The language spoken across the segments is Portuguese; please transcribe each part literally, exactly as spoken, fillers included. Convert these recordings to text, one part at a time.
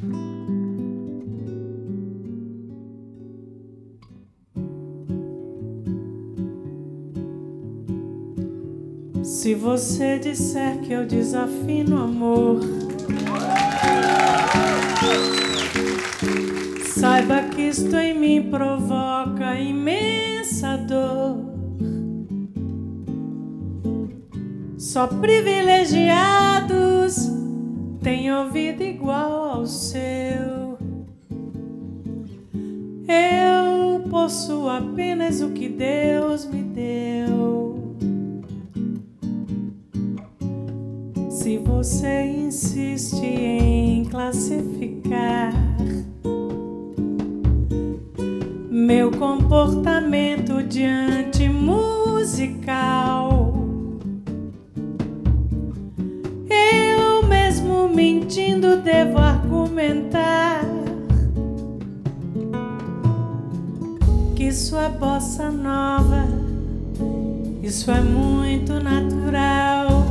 Se você disser que eu desafino amor, saiba que isto em mim provoca imensa dor. Só privilegiados têm ouvido igual ao seu. Eu possuo apenas o que Deus me deu. Se você insiste em classificar meu comportamento diante musical, eu mesmo mentindo devo argumentar que isso é bossa nova, isso é muito natural.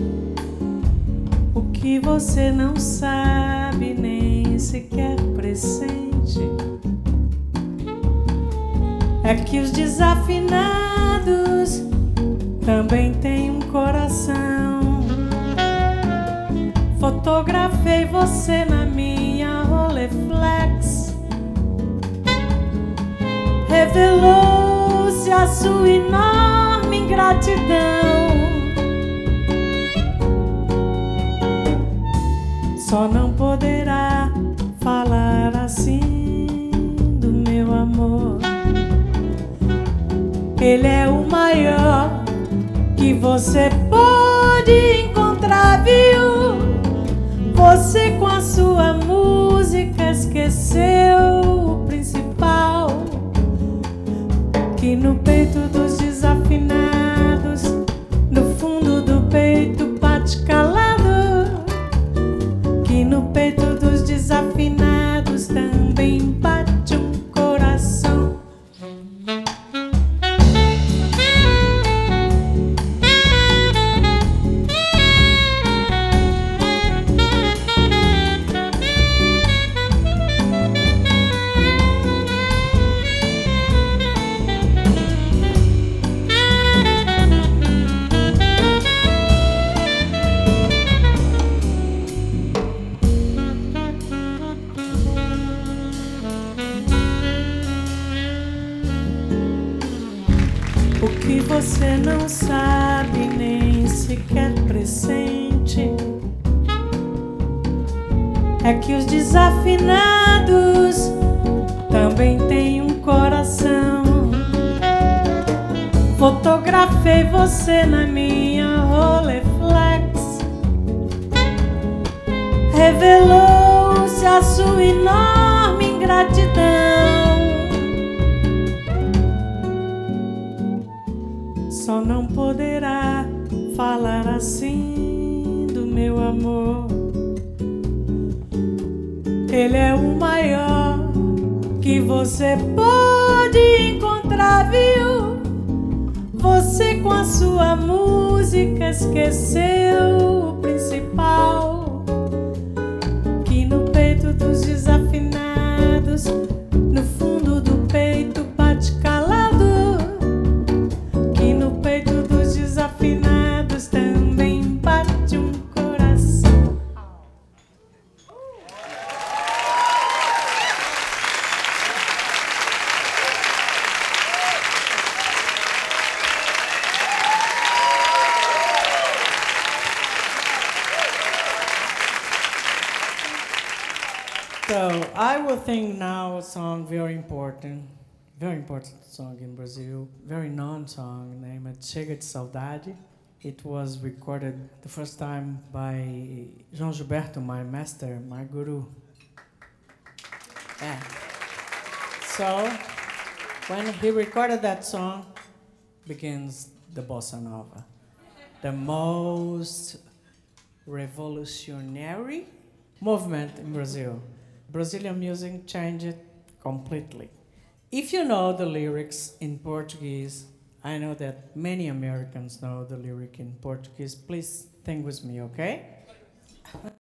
O que você não sabe nem sequer pressente é que os desafinados também têm um coração. Fotografei você na minha Rolleiflex, revelou-se a sua enorme ingratidão. Só não poderá falar assim do meu amor. Ele é o maior que você pode encontrar, viu? Você com a sua música esqueceu o principal, que no peito dos desafinados, no fundo do peito bate calado, que no peito dos desafinados também bate um coração. O que você não sabe nem sequer pressente é que os desafinados também têm um coração. Fotografei você na minha Rolleiflex, revelou-se a sua enorme ingratidão. Só não poderá falar assim do meu amor. Ele é o maior que você pode encontrar, viu? Você com a sua música esqueceu o principal, que no peito dos desafinados, no fundo do peito bate calado, que no peito dos desafinados também bate um coração. So I will sing now a song very important, very important song in Brazil, very known song named Chega de Saudade. It was recorded the first time by João Gilberto, my master, my guru. Yeah. So when he recorded that song, begins the bossa nova, the most revolutionary movement in Brazil. Brazilian music changed completely. If you know the lyrics in Portuguese, I know that many Americans know the lyric in Portuguese. Please sing with me, okay?